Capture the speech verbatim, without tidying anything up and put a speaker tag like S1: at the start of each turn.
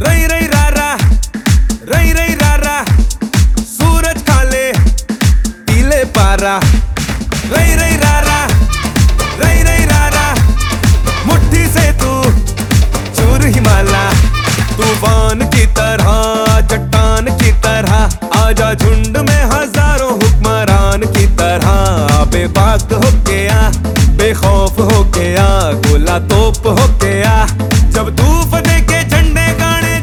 S1: रई रई रारा रई रई रारा सूरज काले पीले पारा रई रई रारा रई रई रारा मुट्ठी से तू चूर हिमाला तूफान की तरह चट्टान की तरह आजा झुंड में हजारों हुक्मरान की तरह बेबाक होके आ बेखौफ होके आ गोला तोप होके